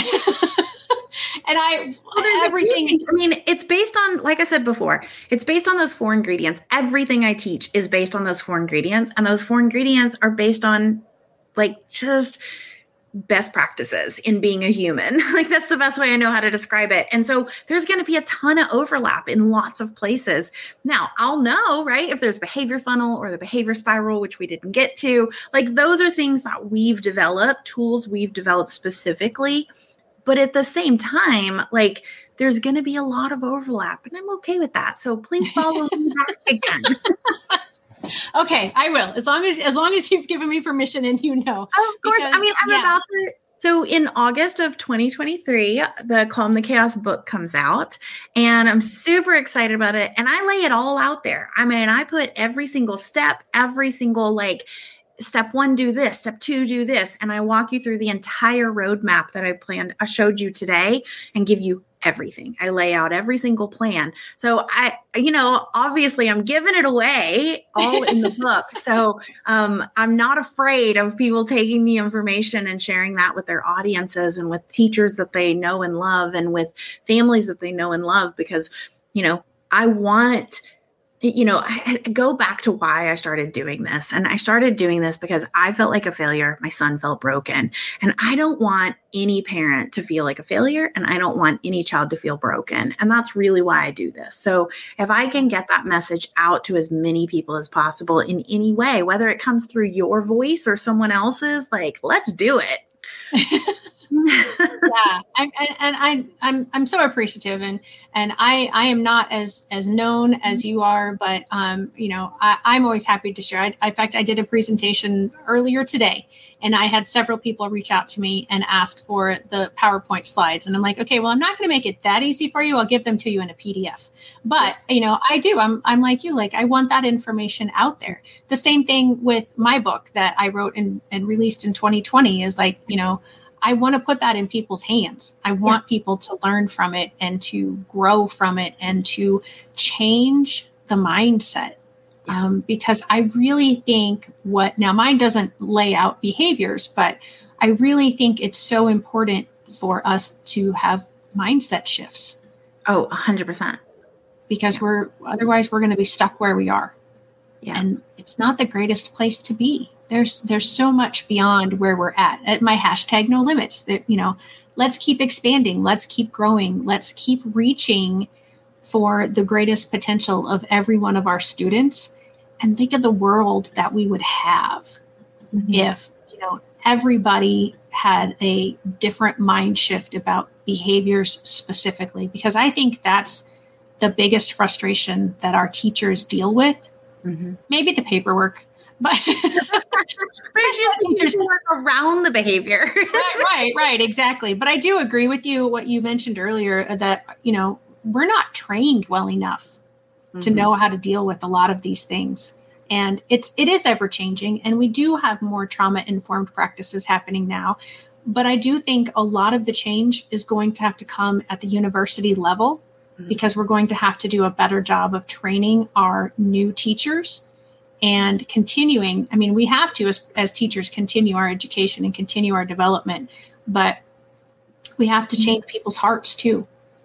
I, well, there's everything. I mean, it's based on, like I said before, it's based on those four ingredients. Everything I teach is based on those four ingredients. And those four ingredients are based on like just best practices in being a human. Like that's the best way I know how to describe it. And so there's going to be a ton of overlap in lots of places. Now I'll know, right, if there's behavior funnel or the behavior spiral, which we didn't get to, like those are things that we've developed, tools we've developed specifically. But at the same time, like there's going to be a lot of overlap, and I'm okay with that. So please follow me back again. Okay, I will. As long as as long as you've given me permission and you know. Oh, of course. Because, I mean, I'm yeah. about to. So in August of twenty twenty-three, the Calm the Chaos book comes out, and I'm super excited about it. And I lay it all out there. I mean, I put every single step, every single like step one, do this, step two, do this. And I walk you through the entire roadmap that I planned, I showed you today, and give you everything. I lay out every single plan. So I, you know, obviously I'm giving it away all in the book. So um, I'm not afraid of people taking the information and sharing that with their audiences and with teachers that they know and love and with families that they know and love, because, you know, I want you know, I go back to why I started doing this. And I started doing this because I felt like a failure. My son felt broken. And I don't want any parent to feel like a failure. And I don't want any child to feel broken. And that's really why I do this. So if I can get that message out to as many people as possible in any way, whether it comes through your voice or someone else's, like, let's do it. Yeah, I, I, and I, I'm I'm so appreciative, and and I I am not as as known as you are, but um you know I, I'm always happy to share. I, in fact, I did a presentation earlier today, and I had several people reach out to me and ask for the PowerPoint slides, and I'm like, okay, well, I'm not going to make it that easy for you. I'll give them to you in a P D F. But you know, I do. I'm I'm like you. Like I want that information out there. The same thing with my book that I wrote and and released in twenty twenty is like, you know, I want to put that in people's hands. I want yeah. people to learn from it and to grow from it and to change the mindset. Yeah. Um, because I really think what, now mine doesn't lay out behaviors, but I really think it's so important for us to have mindset shifts. Oh, a hundred percent. Because yeah. we're, otherwise we're going to be stuck where we are. Yeah. And it's not the greatest place to be. There's there's so much beyond where we're at. At my hashtag no limits, that, you know, let's keep expanding. Let's keep growing. Let's keep reaching for the greatest potential of every one of our students. And think of the world that we would have mm-hmm. if, you know, everybody had a different mind shift about behaviors specifically, because I think that's the biggest frustration that our teachers deal with. Mm-hmm. Maybe the paperwork. But teachers work around the behavior. right, right, right, exactly. But I do agree with you, what you mentioned earlier, that, you know, we're not trained well enough mm-hmm. to know how to deal with a lot of these things. And it's, it is ever changing. And we do have more trauma informed practices happening now. But I do think a lot of the change is going to have to come at the university level, mm-hmm. because we're going to have to do a better job of training our new teachers. And continuing, I mean, we have to, as, as teachers, continue our education and continue our development, but we have to change people's hearts too.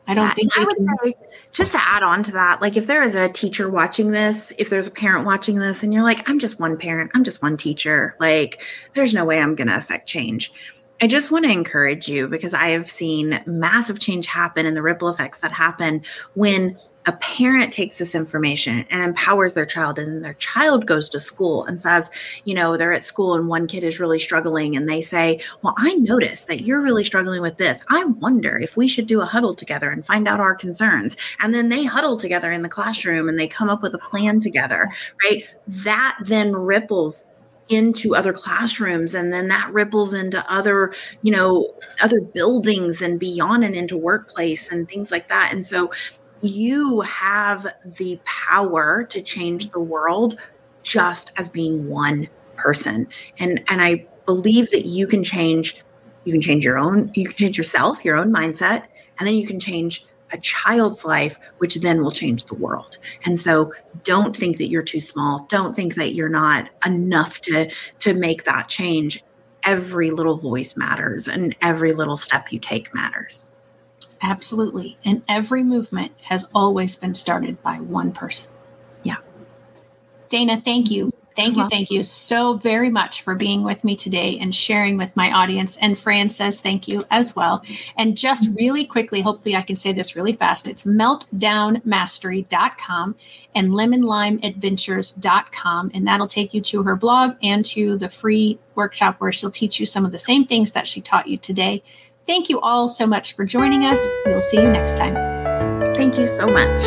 I don't yeah, think I would can... say, just to add on to that, like if there is a teacher watching this, if there's a parent watching this and you're like, I'm just one parent, I'm just one teacher, like there's no way I'm going to affect change. I just want to encourage you, because I have seen massive change happen and the ripple effects that happen when a parent takes this information and empowers their child, and their child goes to school and says, you know, they're at school and one kid is really struggling and they say, well, I noticed that you're really struggling with this. I wonder if we should do a huddle together and find out our concerns. And then they huddle together in the classroom and they come up with a plan together, right? That then ripples into other classrooms, and then that ripples into other, you know, other buildings and beyond, and into workplace and things like that. And so you have the power to change the world just as being one person. And and I believe that you can change, you can change your own, you can change yourself, your own mindset, and then you can change a child's life, which then will change the world. And so don't think that you're too small. Don't think that you're not enough to, to make that change. Every little voice matters, and every little step you take matters. Absolutely. And every movement has always been started by one person. Yeah. Dana, thank you. Thank you. Thank you so very much for being with me today and sharing with my audience. And Fran says thank you as well. And just really quickly, hopefully I can say this really fast. It's meltdown mastery dot com and lemon lime adventures dot com. And that'll take you to her blog and to the free workshop where she'll teach you some of the same things that she taught you today. Thank you all so much for joining us. We'll see you next time. Thank you so much.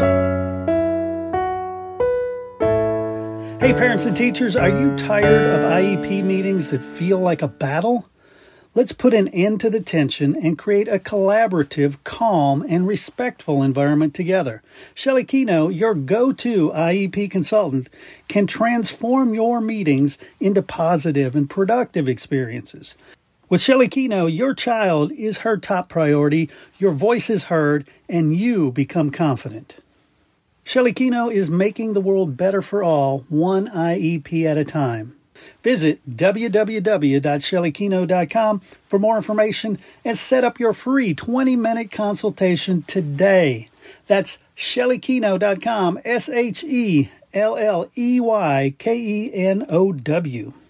Hey, parents and teachers, are you tired of I E P meetings that feel like a battle? Let's put an end to the tension and create a collaborative, calm, and respectful environment together. Shelley Keno, your go-to I E P consultant, can transform your meetings into positive and productive experiences. With Shelley Keno, your child is her top priority, your voice is heard, and you become confident. Shelley Keno is making the world better for all, one I E P at a time. Visit w w w dot shelley keno dot com for more information and set up your free twenty-minute consultation today. That's shelley keno dot com, S H E L L E Y K E N O W.